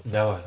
Давай.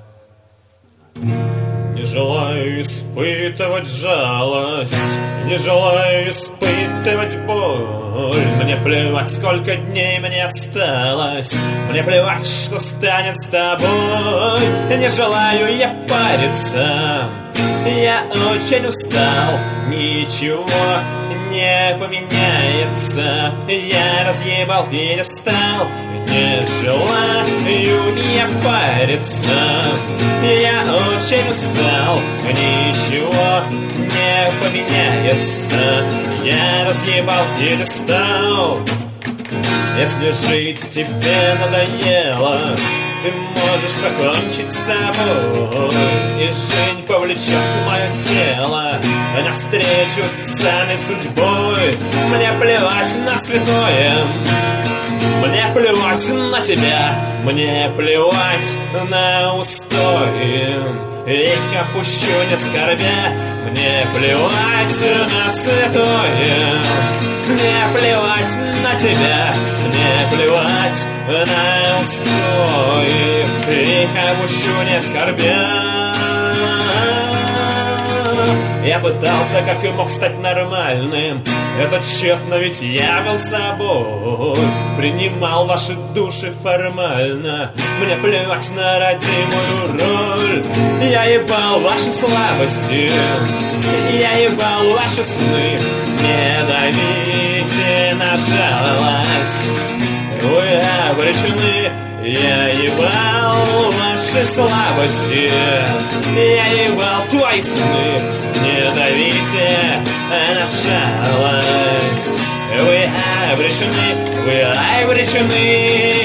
Не желаю испытывать жалость, не желаю испытывать боль. Мне плевать, сколько дней мне осталось, мне плевать, что станет с тобой. Не желаю я париться, я очень устал, ничего не поменяется. Я разъебал, перестал, не желаю я париться. Я очень устал, ничего не поменяется. Я разъебал, перестал. Если жить тебе надоело, ты можешь покончить с собой, и жизнь повлечет мое тело навстречу с самой судьбой. Мне плевать на святое, мне плевать на тебя, мне плевать на устои, и опущу не скорбя. Мне плевать на святое, мне плевать на тебя, мне плевать на устои, и опущу не скорбя. Я пытался как и мог стать нормальным, это тщетно, ведь я был собой. Принимал ваши души формально, мне плевать на родимую роль. Я ебал ваши слабости, я ебал ваши сны. Не давите на жалость, вы обречены. Я ебал ваши слабости, я ебал твои сны. Не давите на жалость, вы обречены, вы обречены.